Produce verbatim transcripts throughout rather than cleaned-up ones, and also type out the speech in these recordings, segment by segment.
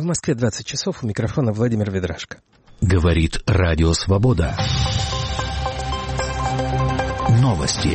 В Москве двадцать часов, у микрофона Владимир Ведрашко. Говорит Радио Свобода. Новости.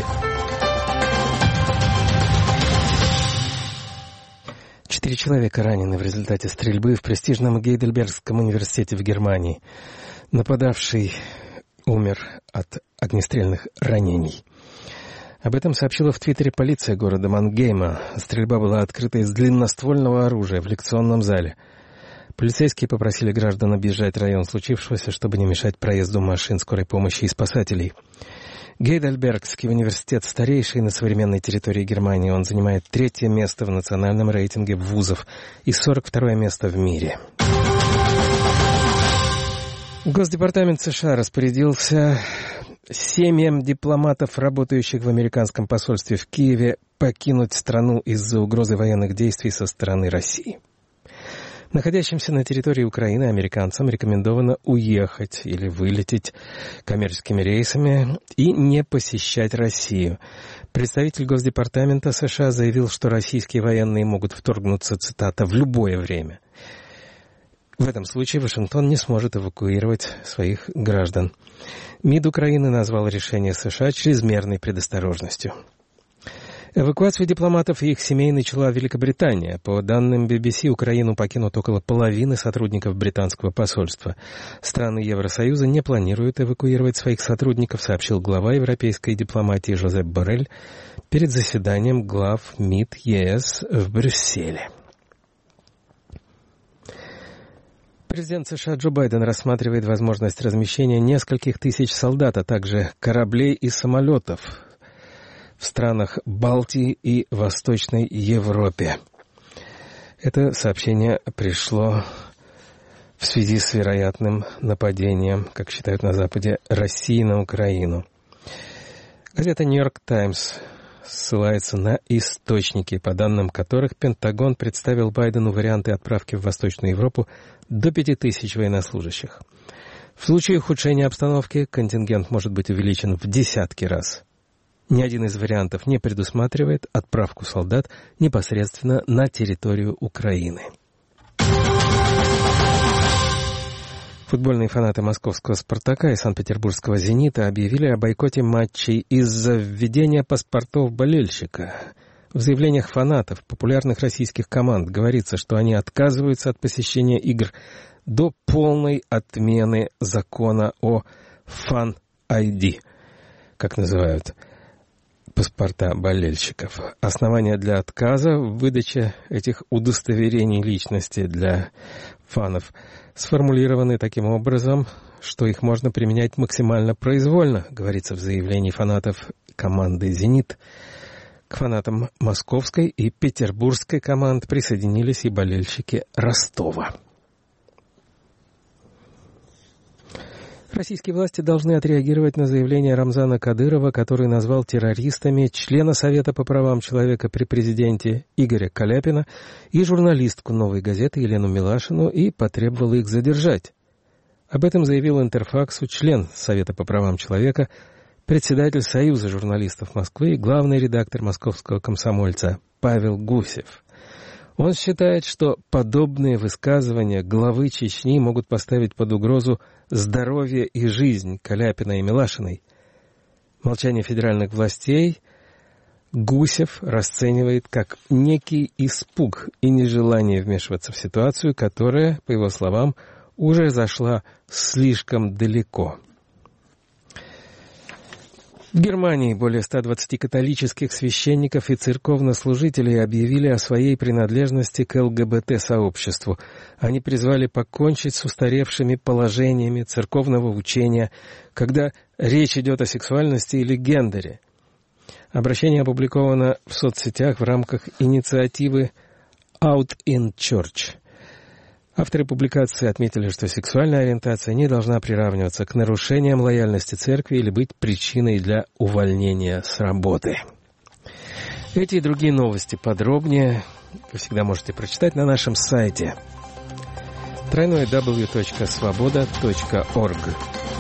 Четыре человека ранены в результате стрельбы в престижном Гейдельбергском университете в Германии. Нападавший умер от огнестрельных ранений. Об этом сообщила в Твиттере полиция города Мангейма. Стрельба была открыта из длинноствольного оружия в лекционном зале. Полицейские попросили граждан объезжать район случившегося, чтобы не мешать проезду машин скорой помощи и спасателей. Гейдельбергский университет старейший на современной территории Германии. Он занимает третье место в национальном рейтинге вузов и сорок второе место в мире. Госдепартамент США распорядился семьям дипломатов, работающих в американском посольстве в Киеве, покинуть страну из-за угрозы военных действий со стороны России. Находящимся на территории Украины американцам рекомендовано уехать или вылететь коммерческими рейсами и не посещать Россию. Представитель Госдепартамента США заявил, что российские военные могут вторгнуться, цитата, «в любое время». В этом случае Вашингтон не сможет эвакуировать своих граждан. МИД Украины назвал решение США чрезмерной предосторожностью. Эвакуацию дипломатов и их семей начала Великобритания. По данным би би си, Украину покинут около половины сотрудников британского посольства. Страны Евросоюза не планируют эвакуировать своих сотрудников, сообщил глава европейской дипломатии Жозеп Боррель перед заседанием глав МИД ЕС в Брюсселе. Президент США Джо Байден рассматривает возможность размещения нескольких тысяч солдат, а также кораблей и самолетов в странах Балтии и Восточной Европе. Это сообщение пришло в связи с вероятным нападением, как считают на Западе, России на Украину. Газета «Нью-Йорк Таймс» ссылается на источники, по данным которых Пентагон представил Байдену варианты отправки в Восточную Европу до пяти тысяч военнослужащих. В случае ухудшения обстановки контингент может быть увеличен в десятки раз. Ни один из вариантов не предусматривает отправку солдат непосредственно на территорию Украины. Футбольные фанаты московского «Спартака» и санкт-петербургского «Зенита» объявили о бойкоте матчей из-за введения паспортов болельщика. В заявлениях фанатов популярных российских команд говорится, что они отказываются от посещения игр до полной отмены закона о Fan-ай ди, как называют паспорта болельщиков. Основания для отказа в выдаче этих удостоверений личности для фанов сформулированы таким образом, что их можно применять максимально произвольно, говорится в заявлении фанатов команды «Зенит». К фанатам московской и петербургской команд присоединились и болельщики Ростова. Российские власти должны отреагировать на заявление Рамзана Кадырова, который назвал террористами члена Совета по правам человека при президенте Игоря Каляпина и журналистку «Новой газеты» Елену Милашину и потребовал их задержать. Об этом заявил Интерфаксу член Совета по правам человека, председатель Союза журналистов Москвы и главный редактор московского «Комсомольца» Павел Гусев. Он считает, что подобные высказывания главы Чечни могут поставить под угрозу здоровье и жизнь Каляпина и Милашиной. Молчание федеральных властей Гусев расценивает как некий испуг и нежелание вмешиваться в ситуацию, которая, по его словам, уже зашла слишком далеко. В Германии более ста двадцати католических священников и церковнослужителей объявили о своей принадлежности к эл гэ бэ тэ-сообществу. Они призвали покончить с устаревшими положениями церковного учения, когда речь идет о сексуальности или гендере. Обращение опубликовано в соцсетях в рамках инициативы «Out in Church». Авторы публикации отметили, что сексуальная ориентация не должна приравниваться к нарушениям лояльности церкви или быть причиной для увольнения с работы. Эти и другие новости подробнее вы всегда можете прочитать на нашем сайте дабл ю дабл ю дабл ю точка свобода точка орг.